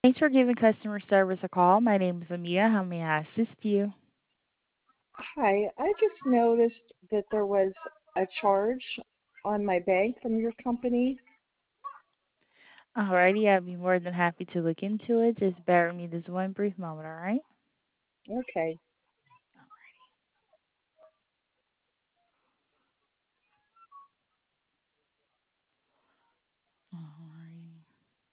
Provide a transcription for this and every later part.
Thanks for giving customer service a call. My name is Amia. How may I assist you? Hi, I just noticed that there was a charge on my bank from your company. Alrighty, I'd be more than happy to look into it. Just bear with me this one brief moment, alright? Okay. Alright.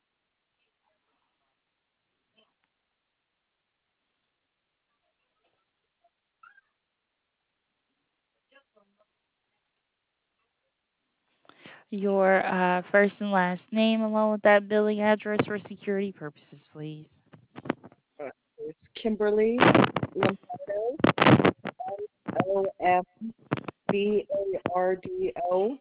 Your first and last name along with that billing address for security purposes, please. It's Kimberly Lombardo, Lombardo,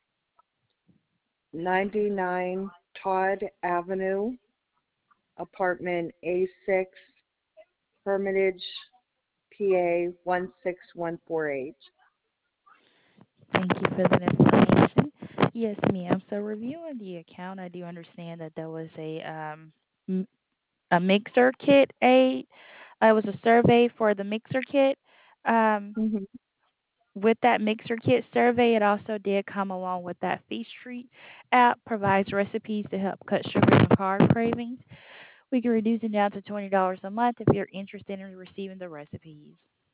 99 Todd Avenue, apartment A6, Hermitage, PA 16148. Thank you for that information. Yes, ma'am. So reviewing the account, I do understand that there was m- a mixer kit aid. It was a survey for the mixer kit. Um, Mm-hmm. with that mixer kit survey, it also did come along with that Feast Street app, provides recipes to help cut sugar and carb cravings. We can reduce it down to $20 a month if you're interested in receiving the recipes.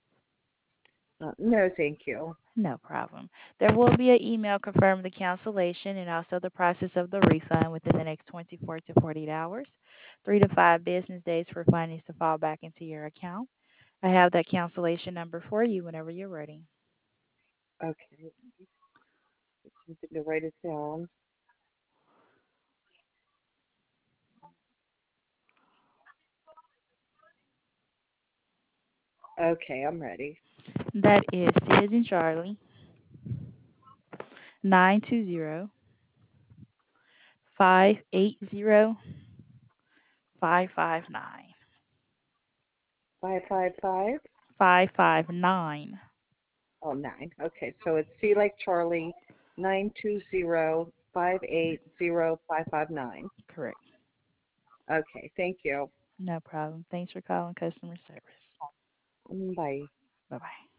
No, thank you. No problem. There will be an email confirming the cancellation and also the process of the refund within the next 24 to 48 hours, 3 to 5 business days for findings to fall back into your account. I have that cancellation number for you whenever you're ready. Okay, something to write it down. Okay, I'm ready. That is Sid and Charlie 920-580-559. 555. 559. Oh, nine. Okay, so it's C like Charlie, 920-580-559. Correct. Okay, thank you. No problem. Thanks for calling customer service. Bye. Bye bye.